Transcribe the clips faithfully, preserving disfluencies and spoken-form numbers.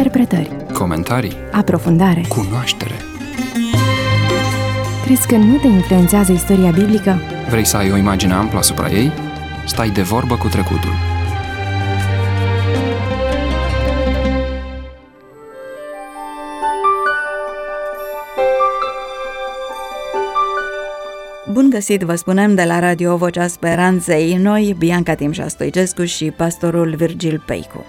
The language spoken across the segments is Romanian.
Interpretări, comentarii, aprofundare, cunoaștere. Crezi că nu te influențează istoria biblică? Vrei să ai o imagine amplă asupra ei? Stai de vorbă cu trecutul. Bun găsit, vă spunem de la Radio Vocea Speranței, noi, Bianca Timșa Stoicescu și pastorul Virgil Peicu.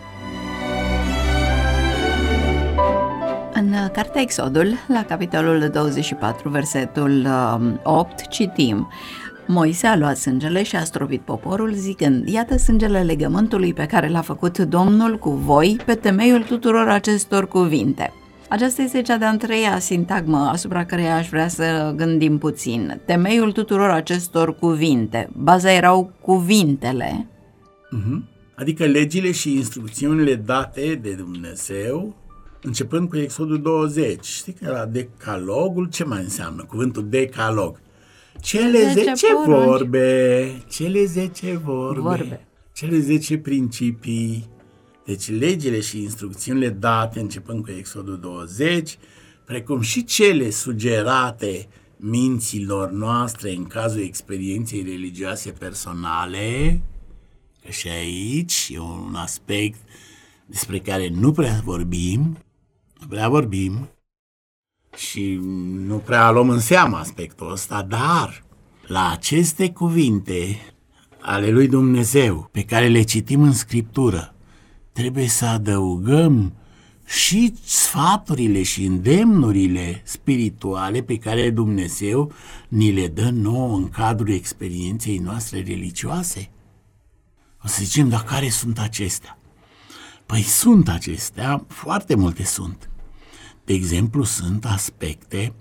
În cartea Exodul, la capitolul douăzeci și patru, versetul opt, citim: Moise a luat sângele și a stropit poporul, zicând: Iată sângele legământului pe care l-a făcut Domnul cu voi pe temeiul tuturor acestor cuvinte. Aceasta este cea de-a treia sintagmă asupra căreia aș vrea să gândim puțin. Temeiul tuturor acestor cuvinte. Baza erau cuvintele. Uh-huh. Adică legile și instrucțiunile date de Dumnezeu, începând cu Exodul douăzeci. Știi că la decalogul, ce mai înseamnă cuvântul decalog? Cele zece, zece vorbe, cele zece vorbe, vorbe, cele zece principii. Deci legile și instrucțiunile date începând cu Exodul douăzeci, precum și cele sugerate minților noastre în cazul experienței religioase personale, că și aici e un aspect despre care nu prea vorbim, nu prea vorbim și nu prea luăm în seamă aspectul ăsta, dar la aceste cuvinte ale lui Dumnezeu pe care le citim în Scriptură, trebuie să adăugăm și sfaturile și îndemnurile spirituale pe care Dumnezeu ni le dă nouă în cadrul experienței noastre religioase. O să zicem, dar care sunt acestea? Păi sunt acestea, foarte multe sunt. De exemplu, sunt aspecte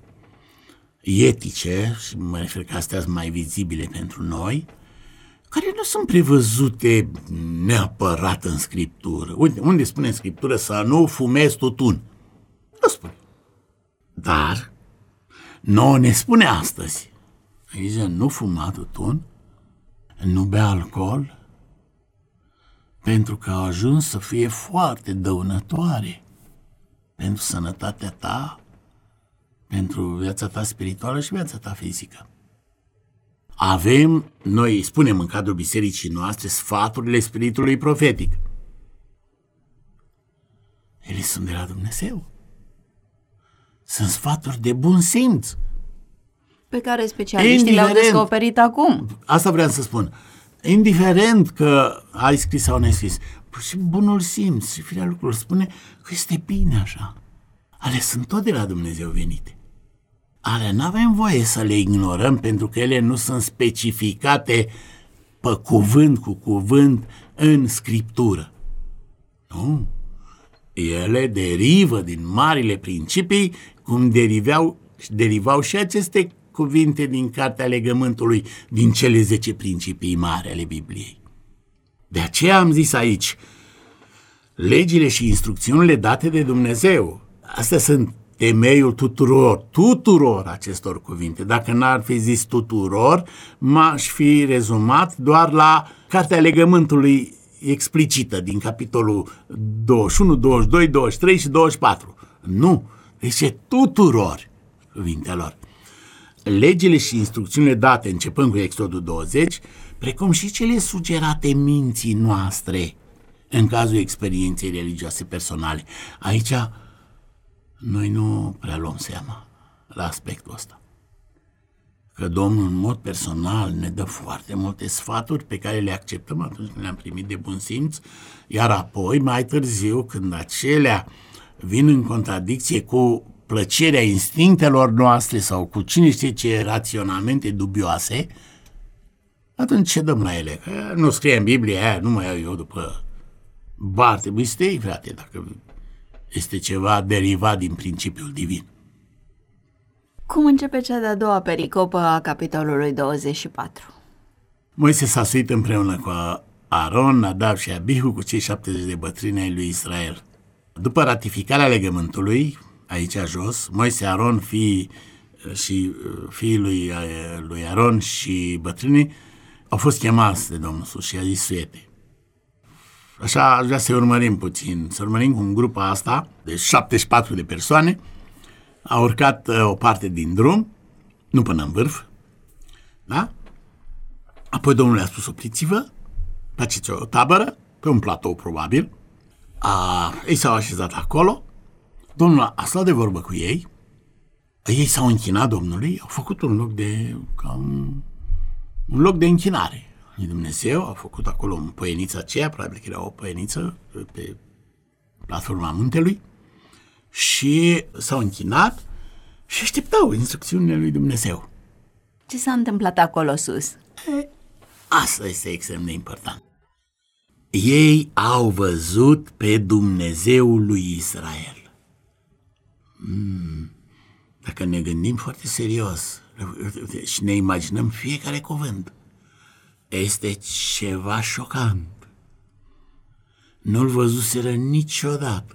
etice, și mă refer că astea sunt mai vizibile pentru noi, care nu sunt prevăzute neapărat în Scriptură. Uite, unde spune în Scriptură să nu fumezi tutun? Nu spune. Dar nouă ne spune astăzi, aici, nu fuma tutun, nu bea alcool, pentru că au ajuns să fie foarte dăunătoare pentru sănătatea ta, pentru viața ta spirituală și viața ta fizică. Avem, noi spunem în cadrul bisericii noastre, sfaturile spiritului profetic. Ele sunt de la Dumnezeu. Sunt sfaturi de bun simț, pe care specialiștii le-au descoperit acum. Asta vreau să spun. Indiferent că ai scris sau n-ai scris, și bunul simț și firea lucrurilor spune că este bine așa. Ale sunt tot de la Dumnezeu venite. Ale n-avem voie să le ignorăm pentru că ele nu sunt specificate pe cuvânt cu cuvânt în Scriptură. Nu. Ele derivă din marile principii, cum derivau, derivau și aceste cuvinte din Cartea Legământului, din cele zece principii mari ale Bibliei. De aceea am zis aici, legile și instrucțiunile date de Dumnezeu, astea sunt temeiul tuturor, tuturor acestor cuvinte. Dacă n-ar fi zis tuturor, m-aș fi rezumat doar la Cartea Legământului explicită din capitolul douăzeci și unu, douăzeci și doi, douăzeci și trei și douăzeci și patru. Nu, deci e tuturor cuvintelor. Legile și instrucțiunile date începând cu Exodul douăzeci, precum și cele sugerate minții noastre în cazul experienței religioase personale. Aici noi nu prea luăm seama la aspectul ăsta. Că Domnul în mod personal ne dă foarte multe sfaturi pe care le acceptăm atunci când le-am primit de bun simț, iar apoi, mai târziu, când acelea vin în contradicție cu plăcerea instinctelor noastre sau cu cine știe ce raționamente dubioase, atunci ce dăm la ele? Că nu scrie în Biblie, aia, nu mai iau eu după bar, trebuie să te iei, frate, dacă este ceva derivat din principiul divin. Cum începe cea de-a doua pericopă a capitolului douăzeci și patru? Moise s-a suit împreună cu Aron, Nadab și Abihu, cu cei șaptezeci de bătrâni ai lui Israel. După ratificarea legământului, aici jos, Moise, Aron, fii și fiii lui, lui Aron și bătrânii au fost chemați de Domnul sus și a zis: suiete. Așa aș vrea să urmărim puțin, să urmărim cum grupa asta de șaptezeci și patru de persoane a urcat uh, o parte din drum, nu până în vârf, da? Apoi Domnul le-a spus: opriți-vă, faceți o tabără, pe un platou probabil. A, ei s-au așezat acolo, Domnul a stat de vorbă cu ei, ei s-au închinat Domnului, au făcut un loc de, ca un, un loc de închinare lui Dumnezeu, au făcut acolo în păienița aceea, probabil că era o păieniță pe platforma muntelui, și s-au închinat și așteptau instrucțiunile lui Dumnezeu. Ce s-a întâmplat acolo sus? E, asta este extrem de important. Ei au văzut pe Dumnezeul lui Israel. Hmm. Dacă ne gândim foarte serios și ne imaginăm fiecare cuvânt, este ceva șocant. Nu-l văzuseră niciodată.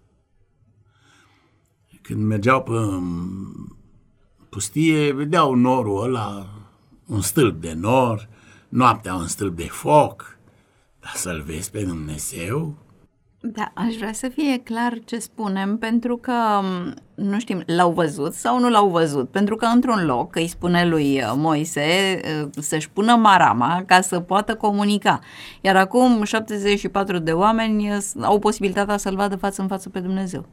Când mergeau pe pustie, vedeau norul ăla, un stâlp de nor, noaptea un stâlp de foc, dar să-L vezi pe Dumnezeu? Da, aș vrea să fie clar ce spunem, pentru că nu știm, l-au văzut sau nu l-au văzut, pentru că într-un loc îi spune lui Moise să-și pună marama ca să poată comunica, iar acum șaptezeci și patru de oameni au posibilitatea să-L vadă față în față pe Dumnezeu.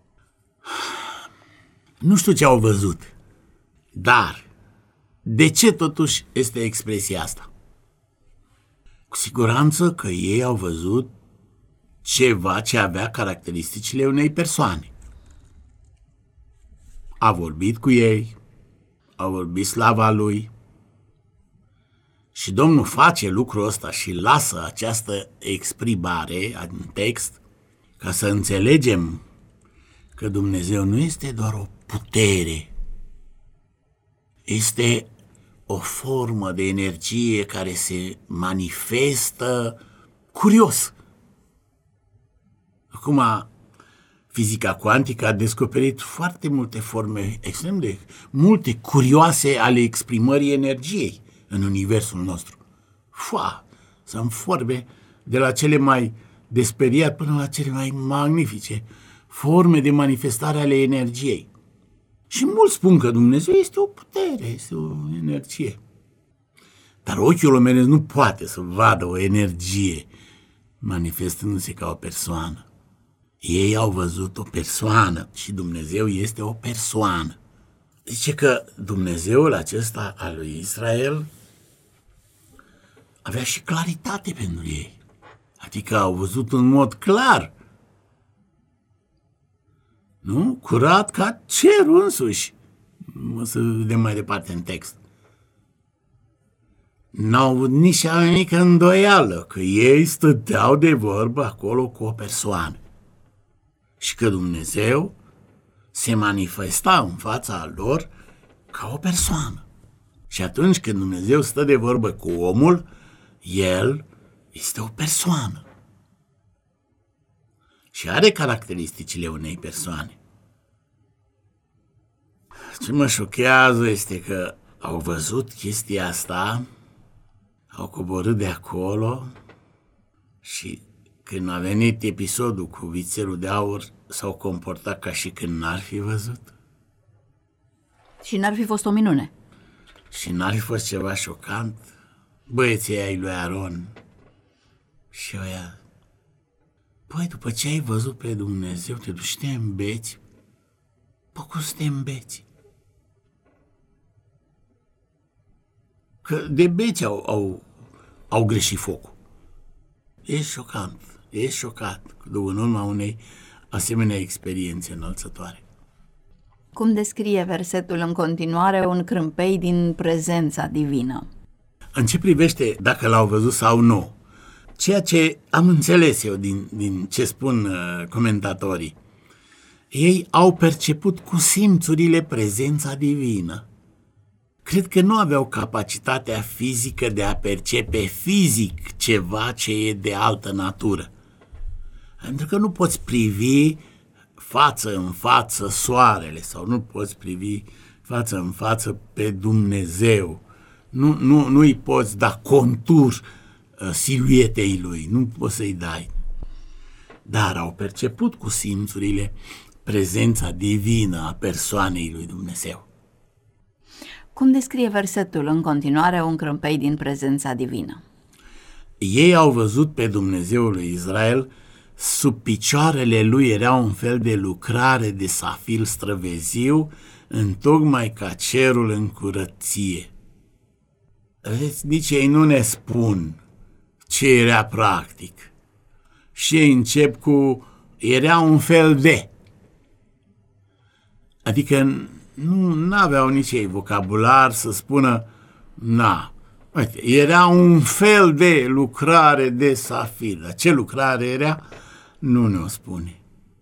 Nu știu ce au văzut, dar de ce totuși este expresia asta? Cu siguranță că ei au văzut ceva ce avea caracteristicile unei persoane. A vorbit cu ei, a vorbit slava lui, și Domnul face lucrul ăsta și lasă această exprimare în text ca să înțelegem că Dumnezeu nu este doar o putere, este o formă de energie care se manifestă curios. Acum, fizica cuantică a descoperit foarte multe forme extrem de multe curioase ale exprimării energiei în universul nostru. Fua, sunt forme de la cele mai desperiate până la cele mai magnifice forme de manifestare ale energiei. Și mulți spun că Dumnezeu este o putere, este o energie. Dar ochiul omenesc nu poate să vadă o energie manifestându-se ca o persoană. Ei au văzut o persoană și Dumnezeu este o persoană. Zice că Dumnezeul acesta al lui Israel avea și claritate pentru ei. Adică au văzut în mod clar, nu? Curat ca cerul însuși. O să vedem mai departe în text. N-au avut nici mică îndoială că ei stăteau de vorbă acolo cu o persoană și că Dumnezeu se manifesta în fața lor ca o persoană. Și atunci când Dumnezeu stă de vorbă cu omul, El este o persoană și are caracteristicile unei persoane. Ce mă șochează este că au văzut chestia asta, au coborât de acolo și când a venit episodul cu vițelul de aur, s-au comportat ca și când n-ar fi văzut. Și n-ar fi fost o minune. Și n-ar fi fost ceva șocant? Băieții ai lui Aron și ăia: păi, după ce ai văzut pe Dumnezeu, te duci și te îmbeți? Păi, cum să te îmbeți? Că de beți au, au, au greșit focul. E șocant, e șocat în urma unei asemenea experiențe înălțătoare. Cum descrie versetul în continuare un crâmpei din prezența divină? În ce privește dacă l-au văzut sau nu, ceea ce am înțeles eu din, din ce spun uh, comentatorii, ei au perceput cu simțurile prezența divină. Cred că nu aveau capacitatea fizică de a percepe fizic ceva ce e de altă natură. Pentru că nu poți privi față în față soarele sau nu poți privi față în față pe Dumnezeu. Nu, nu, nu îi poți da contur uh, siluetei lui, nu poți să-i dai. dar au perceput cu simțurile prezența divină a persoanei lui Dumnezeu. Cum descrie versetul în continuare un crâmpei din prezența divină? Ei au văzut pe Dumnezeul lui Israel, sub picioarele lui era un fel de lucrare de safir străveziu, întocmai ca cerul în curăție. Vedeți, nici ei nu ne spun ce era practic. Și ei încep cu era un fel de. Adică nu aveau nici ei vocabular să spună na. Uite, era un fel de lucrare de safir. Dar ce lucrare era? Nu ne-o spune.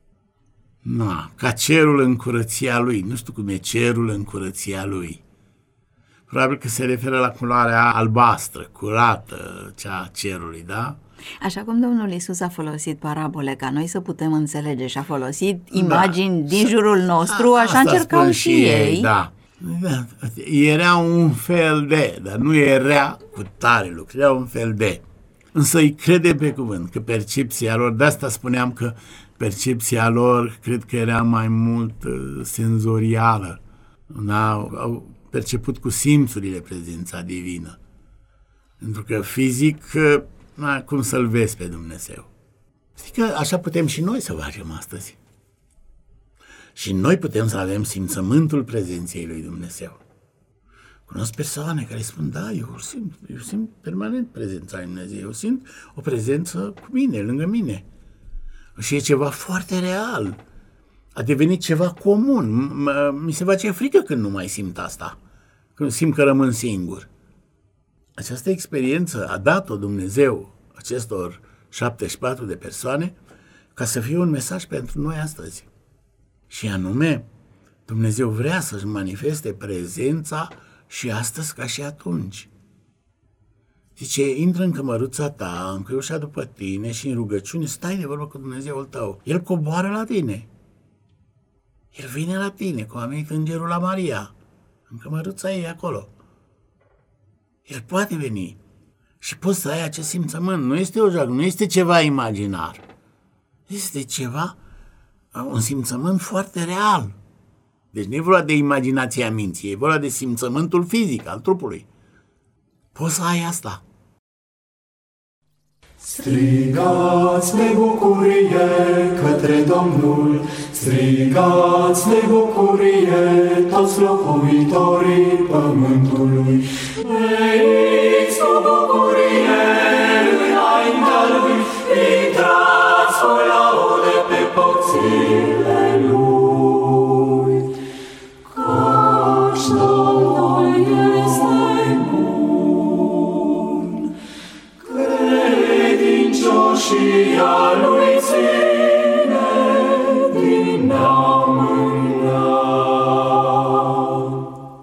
Na, ca cerul în curăția lui. Nu știu cum e cerul în curăția lui. Probabil că se referă la culoarea albastră, curată, cea a cerului, da? Așa cum Domnul Iisus a folosit parabole ca noi să putem înțelege și a folosit imagini da. din jurul nostru, așa încercau și ei. Da. Da. Era un fel de, dar nu era cu tare lucru, era un fel de. Însă îi crede pe cuvânt că percepția lor, de asta spuneam că percepția lor cred că era mai mult uh, senzorială. Au, au perceput cu simțurile prezența divină. Pentru că fizic, na, cum să-L vezi pe Dumnezeu? Știi că așa putem și noi să facem astăzi. Și noi putem să avem simțământul prezenței lui Dumnezeu. Cunosc persoane care spun, da, eu simt, eu simt permanent prezența lui Dumnezeu, eu simt o prezență cu mine, lângă mine. Și e ceva foarte real. A devenit ceva comun. Mi se face frică când nu mai simt asta, când simt că rămân singur. Această experiență a dat-o Dumnezeu acestor șaptezeci și patru de persoane ca să fie un mesaj pentru noi astăzi. Și anume, Dumnezeu vrea să-și manifeste prezența și astăzi ca și atunci. Zice, intră în cămăruța ta, în căușa după tine și în rugăciune stai de vorbă cu Dumnezeul tău. El coboară la tine. El vine la tine, cum a venit îngerul la Maria, în cămăruța ei acolo. El poate veni și poți să ai acest simțământ. Nu este o joacă, nu este ceva imaginar. Este ceva, un simțământ foarte real. Deci nu e vorba de imaginația minții, e vorba de simțământul fizic al trupului. Poți să ai asta. Strigați de bucurie către Domnul, strigați de bucurie toți locuitorii pământului. Veniți cu bucurie înaintea Lui, intrați cu laude pe porțile Lui. Căci Domnul este bun, credincioșia Lui ține din neam în neam.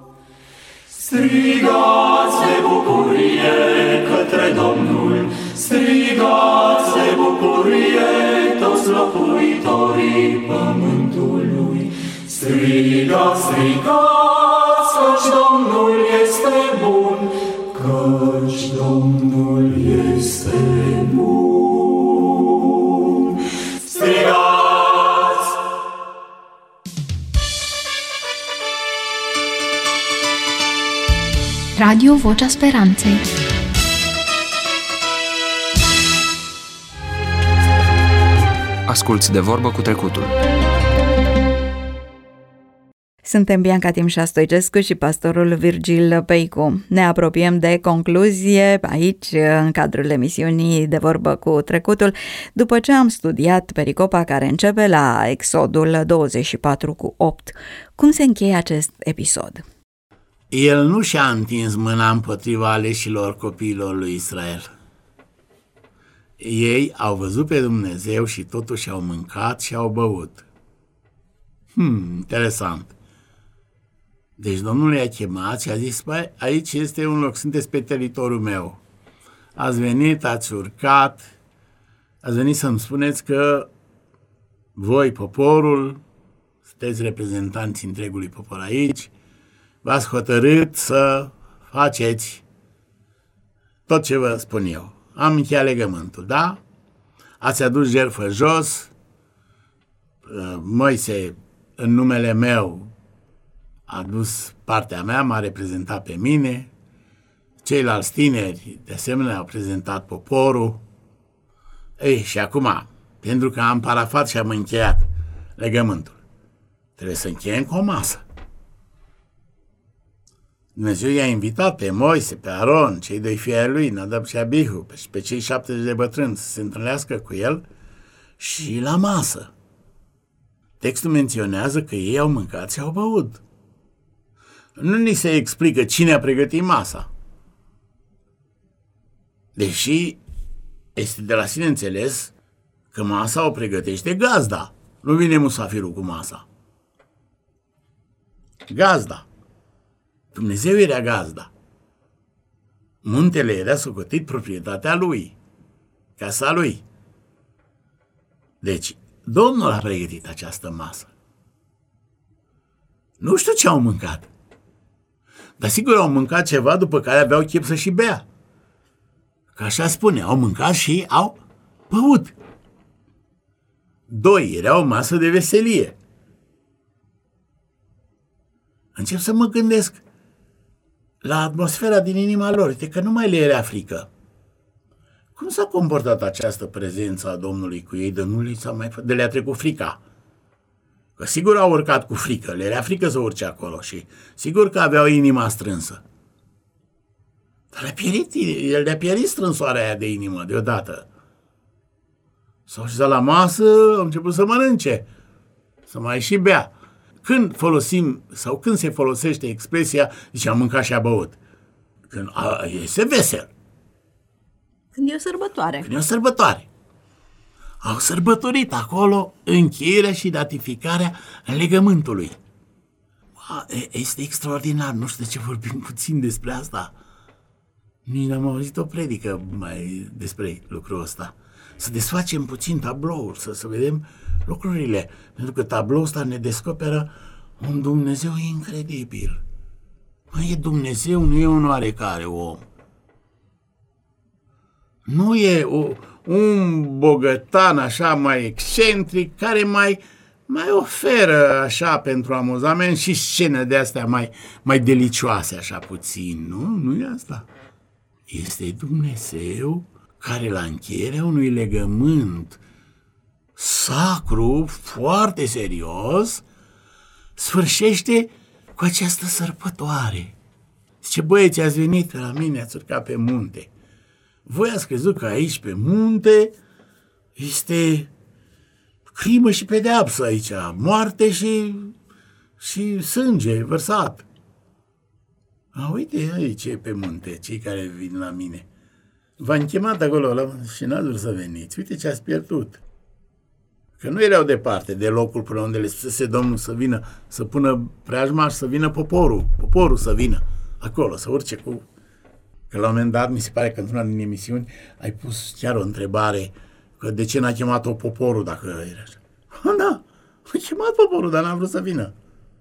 Strigați de bucurie către Domnul, strigați de bucurie toți locuitorii pământului. Strigați, strigați, căci Domnul este bun, căci Domnul este bun. Strigați! Radio Vocea Speranței. Asculți de vorbă cu trecutul. Suntem Bianca Timșa Stoicescu și pastorul Virgil Peicu. Ne apropiem de concluzie aici, în cadrul emisiunii De vorbă cu trecutul, după ce am studiat pericopa care începe la Exodul douăzeci și patru cu opt. Cum se încheie acest episod? El nu și-a întins mâna împotriva aleșilor copiilor lui Israel. Ei au văzut pe Dumnezeu și totuși au mâncat și au băut. Hmm, interesant. Deci Domnul i-a chemat și a zis, băi, aici este un loc, sunteți pe teritoriul meu. Ați venit, ați urcat, ați venit să-mi spuneți că voi, poporul, sunteți reprezentanții întregului popor aici, v-ați hotărât să faceți tot ce vă spun eu. Am încheiat legământul, da? ați adus jertfă jos, Moise, în numele meu, a dus partea mea, m-a reprezentat pe mine, ceilalți tineri, de asemenea, au prezentat poporul. Ei, și acum, pentru că am parafat și am încheiat legământul, trebuie să încheiem cu o masă. Dumnezeu i-a invitat pe Moise, pe Aron, cei doi fii ai lui, Nadab și Abihu, pe, pe cei șaptezeci de bătrâni să se întâlnească cu el și la masă. Textul menționează că ei au mâncat și au băut. Nu ni se explică cine a pregătit masa. Deși este de la sine înțeles că masa o pregătește gazda. Nu vine musafirul cu masa. Gazda. Dumnezeu era gazda. Muntele era socotit proprietatea lui, casa lui. Deci, Domnul a pregătit această masă. Nu știu ce au mâncat, dar sigur au mâncat ceva după care aveau chef să și bea. Că așa spune, au mâncat și au băut. Doi, era o masă de veselie. Încep să mă gândesc la atmosfera din inima lor, de că nu mai le era frică. Cum s-a comportat această prezență a Domnului cu ei, de nu li s-a mai fă... de le-a trecut frica? Că sigur au urcat cu frică, le era frică să urce acolo și sigur că aveau inima strânsă. Dar le-a pierit, el le-a pierit strânsoarea aia de inimă deodată. S-au așezat la masă, au început să mănânce, să mai și bea. Când folosim, sau când se folosește expresia, zice, a mâncat și a băut? Când a, este vesel. Când e o sărbătoare. Când e o sărbătoare. Au sărbătorit acolo încheierea și ratificarea legământului. Este extraordinar, nu știu de ce vorbim puțin despre asta. Nici n-am auzit o predică mai despre lucrul ăsta. Să desfacem puțin tabloul, să, să vedem lucrurile. Pentru că tabloul ăsta ne descoperă un Dumnezeu incredibil. Nu e Dumnezeu, nu e un oarecare om. Nu e o, un bogătan așa mai excentric care mai, mai oferă așa pentru amuzament și scene de astea mai, mai delicioase așa puțin. Nu, nu e asta. Este Dumnezeu care la încheierea unui legământ sacru, foarte serios, sfârșește cu această sărbătoare. Zice, băieți, ați venit la mine, ați urcat pe munte. Voi ați crezut că aici, pe munte, este crimă și pedeapsă aici, moarte și, și sânge vărsat. A, uite aici e pe munte, cei care vin la mine. V-am chemat acolo la, și n-ați vrut să veniți. Uite ce ați pierdut. Că nu erau departe de locul până unde le spusese Domnul să vină, să pună preajma și să vină poporul. Poporul să vină acolo, să urce cu... Că la un moment dat, mi se pare că într-una din emisiuni ai pus chiar o întrebare că de ce n-a chemat-o poporul dacă era așa. Ha, da, a chemat poporul, dar n-a vrut să vină.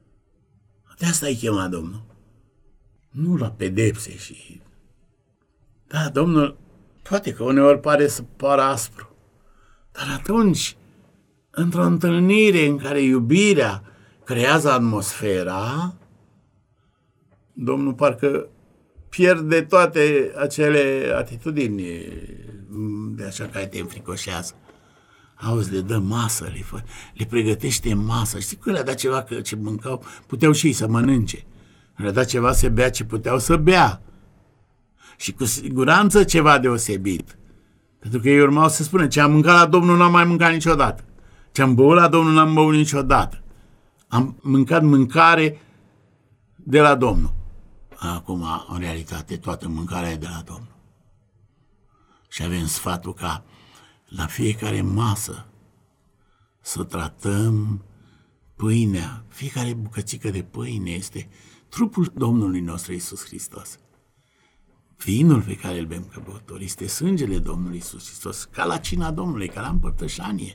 De asta ai chemat Domnul. Nu la pedepse și... Da, Domnul, poate că uneori pare să pară aspru, dar atunci, într-o întâlnire în care iubirea creează atmosfera, Domnul parcă pierde toate acele atitudini de așa care te înfricoșează. Auzi, le dă masă, le, fă, le pregătește masă. Știi că le-a dat ceva că ce mâncau, puteau și ei să mănânce. Le-a dat ceva să bea ce puteau să bea. Și cu siguranță ceva deosebit. Pentru că ei urmau să spună, ce am mâncat la Domnul n-am mai mâncat niciodată. Ce am băut la Domnul n-am băut niciodată. Am mâncat mâncare de la Domnul. Acum, în realitate, toată mâncarea e de la Domnul. Și avem sfatul ca la fiecare masă să tratăm pâinea. Fiecare bucățică de pâine este trupul Domnului nostru Iisus Hristos. Vinul pe care îl bem ca băutor este sângele Domnului Iisus Hristos, ca la cina Domnului, ca la împărtășanie.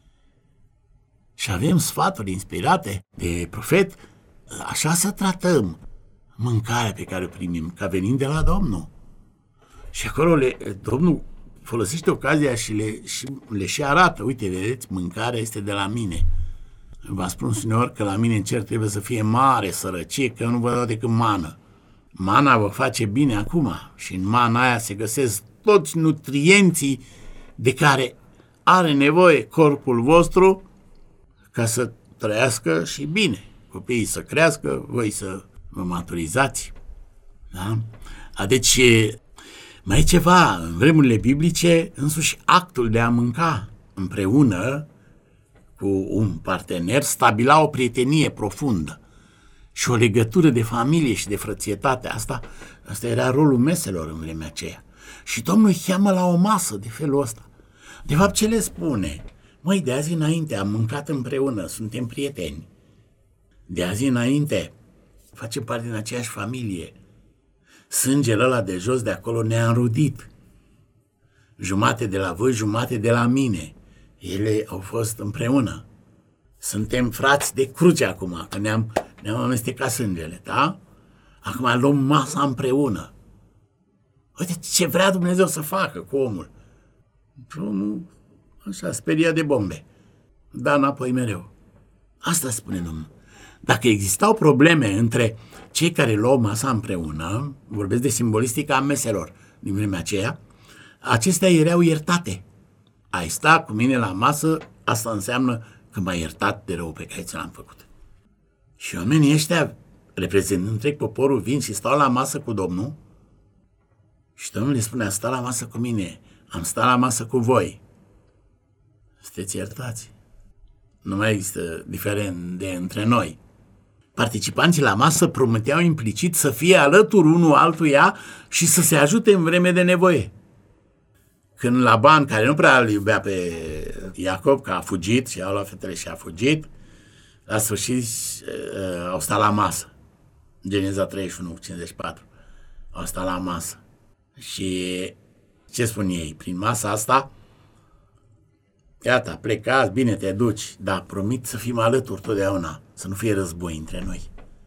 Și avem sfaturi inspirate de profet, așa să tratăm mâncarea pe care o primim, ca venind de la Domnul. Și acolo le, Domnul folosește ocazia și le, și le și arată, uite, vedeți, mâncarea este de la mine. V-am spus uneori că la mine în cer trebuie să fie mare sărăcie, că eu nu vă dau decât mană. Mana vă face bine acum și în mana aia se găsesc toți nutrienții de care are nevoie corpul vostru ca să trăiască și bine. Copiii să crească, voi să vă maturizați. Da? Deci, mai e ceva, în vremurile biblice, însuși actul de a mânca împreună cu un partener stabila o prietenie profundă și o legătură de familie și de frățietate. Asta, asta era rolul meselor în vremea aceea. Și Domnul îi cheamă la o masă de felul ăsta. De fapt, ce le spune? Măi, de azi înainte am mâncat împreună, suntem prieteni. De azi înainte facem parte din aceeași familie. Sângele ăla de jos de acolo ne-a înrudit. Jumate de la voi, jumate de la mine. Ele au fost împreună. Suntem frați de cruce acum, că ne-am, ne-am amestecat sângele, da? Acum luăm masa împreună. Uite ce vrea Dumnezeu să facă cu omul. Omul așa speria de bombe. Da înapoi mereu. Asta spune Domnul. Dacă existau probleme între cei care luau masa împreună, vorbesc de simbolistica a meselor din vremea aceea, acestea erau iertate. Ai sta cu mine la masă, asta înseamnă că m-ai iertat de rău pe care ți l-am făcut. Și oamenii ăștia, reprezentând întreg poporul, vin și stau la masă cu Domnul și Domnul le spune, am stat la masă cu mine, am stat la masă cu voi. Sunteți iertați. Nu mai există diferențe între noi. Participanții la masă prometeau implicit să fie alături unul altuia și să se ajute în vreme de nevoie. Când Laban, care nu prea îl iubea pe Iacob, că a fugit și a luat fetele și a fugit, la sfârșit uh, au stat la masă. Geneza treizeci și unu, cincizeci și patru. Au stat la masă. Și ce spun ei? Prin masa asta, gata, plecați, bine te duci, dar promit să fim alături totdeauna, să nu fie război între noi.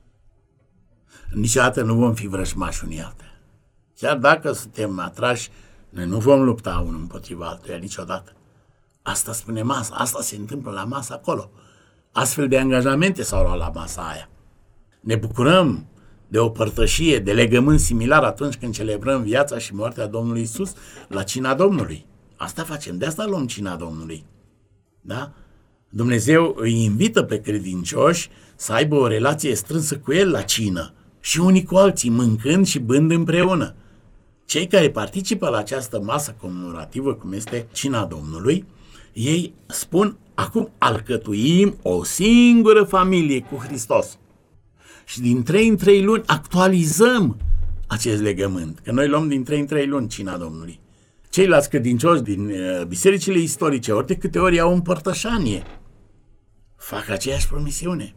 Niciodată nu vom fi vrăjmași unii alții. Chiar dacă suntem atrași, noi nu vom lupta unul împotriva altuia niciodată. Asta spune masa, asta se întâmplă la masă acolo. Astfel de angajamente s-au luat la masa aia. Ne bucurăm de o părtășie, de legământ similar atunci când celebrăm viața și moartea Domnului Iisus la cina Domnului. Asta facem, de asta luăm cina Domnului. Da? Dumnezeu îi invită pe credincioși să aibă o relație strânsă cu El la cină și unii cu alții, mâncând și bând împreună. Cei care participă la această masă comemorativă, cum este cina Domnului, ei spun, acum alcătuim o singură familie cu Hristos. Și din trei în trei luni actualizăm acest legământ, că noi luăm din trei în trei luni cina Domnului. Ceilalți credincioși din uh, bisericile istorice, ori de câte ori au împărtășanie, fac aceeași promisiune.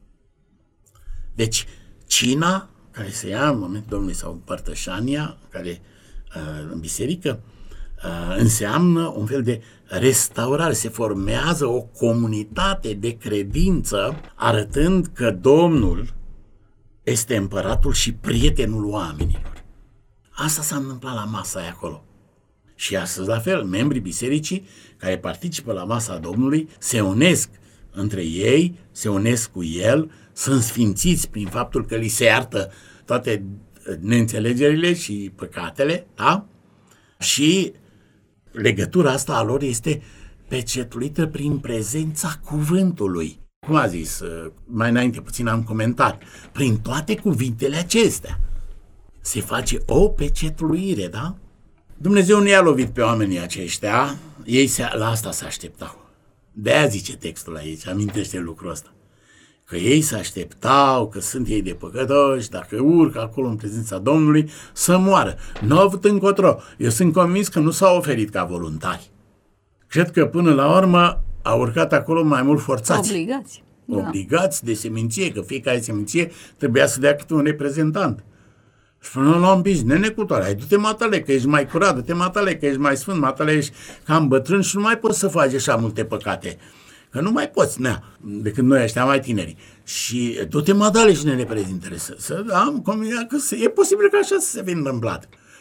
Deci, cina care se ia în momentul Domnului sau împărtășania, care uh, în biserică, uh, înseamnă un fel de restaurare. Se formează o comunitate de credință, arătând că Domnul este împăratul și prietenul oamenilor. Asta s-a întâmplat la masa aia acolo. Și astăzi, la fel, membrii bisericii care participă la masa Domnului se unesc între ei, se unesc cu El, sunt sfințiți prin faptul că li se iartă toate neînțelegerile și păcatele, da? Și legătura asta a lor este pecetuită prin prezența cuvântului. Cum a zis, mai înainte puțin am comentat, prin toate cuvintele acestea se face o pecetluire, da? Dumnezeu nu i-a lovit pe oamenii aceștia, ei se, la asta se așteptau. De-aia zice textul aici, amintește lucrul ăsta. Că ei se așteptau, că sunt ei de păcătoși, dacă urcă acolo în prezența Domnului, să moară. Nu au avut încotro. Eu sunt convins că nu s-au oferit ca voluntari. Cred că până la urmă au urcat acolo mai mult forțați. Obligați. Obligați de seminție, că fiecare seminție trebuia să dea câte un reprezentant. Și până la un pic, nene cu toare, hai, du-te matale, că ești mai curat, du-te matale, că ești mai sfânt, matale, ești cam bătrân și nu mai poți să faci așa multe păcate. Că nu mai poți, nea, decât noi ăștia mai tineri. Și du-te matale și ne reprezinte. Să, să am convingerea că se, e posibil că așa să se fi întâmplat.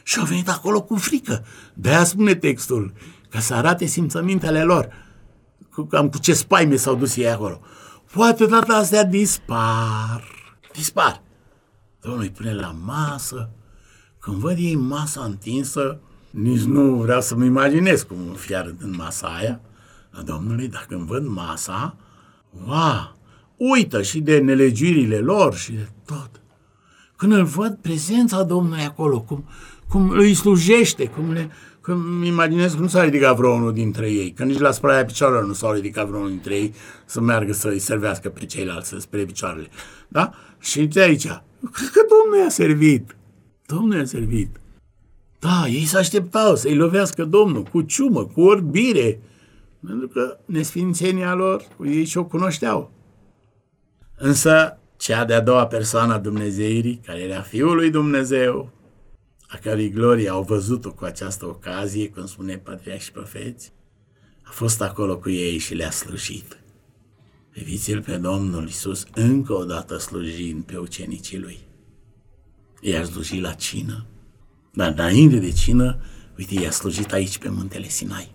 Și au venit acolo cu frică. De-aia spune textul, ca să arate simțămintele lor. Cam cu ce spaime s-au dus ei acolo. Poate data astea dispar. Dispar. Domnul îi pune la masă. Când văd ei masa întinsă, nici nu vreau să-mi imaginez cum fi arătând masa aia a Domnului, dar când văd masa, wow, uită și de nelegiurile lor și de tot. Când îl văd prezența Domnului acolo, cum, cum îi slujește, cum le... Când îmi imaginez că nu s-a ridicat vreo unul dintre ei, că nici la spălarea picioarelor nu s-au ridicat vreo unul dintre ei să meargă să îi servească pe ceilalți, să spere picioarele. Da? Și de aici, cred că Domnul i-a servit. Domnul i-a servit. Da, ei se așteptau să-i lovească Domnul cu ciumă, cu orbire, pentru că nesfințenia lor, ei și-o cunoșteau. Însă, cea de-a doua persoană a Dumnezeirii, care era Fiul lui Dumnezeu, a cărui glorie au văzut-o cu această ocazie, cum spune patriarhi și profeți, a fost acolo cu ei și le-a slujit. Priviți-l pe Domnul Iisus încă o dată slujind pe ucenicii lui. I-a slujit la cină, dar înainte de cină, uite, i-a slujit aici pe muntele Sinai.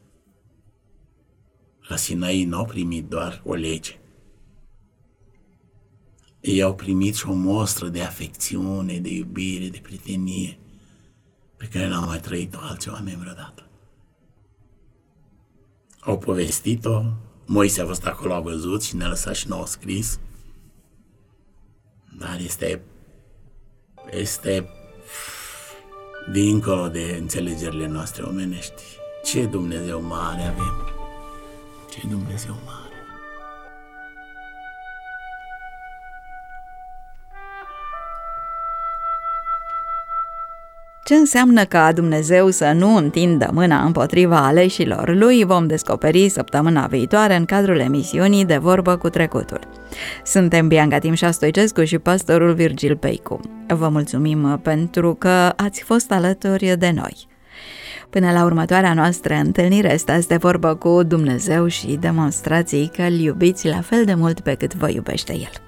La Sinai n-au primit doar o lege. Ei au primit și o mostră de afecțiune, de iubire, de prietenie, pe care n-au mai trăit-o alți oameni vreodată. Au povestit-o, Moise a fost acolo, a văzut și ne-a lăsat și nouă scris, dar este, este dincolo de înțelegerile noastre omenești. Ce Dumnezeu mare avem! Ce Dumnezeu mare! Ce înseamnă ca Dumnezeu să nu întindă mâna împotriva aleșilor lui vom descoperi săptămâna viitoare în cadrul emisiunii De Vorbă cu Trecutul. Suntem Bianca Timșa Stoicescu și pastorul Virgil Peicu. Vă mulțumim pentru că ați fost alături de noi. Până la următoarea noastră întâlnire, stați de vorbă cu Dumnezeu și demonstrați că îl iubiți la fel de mult pe cât vă iubește El.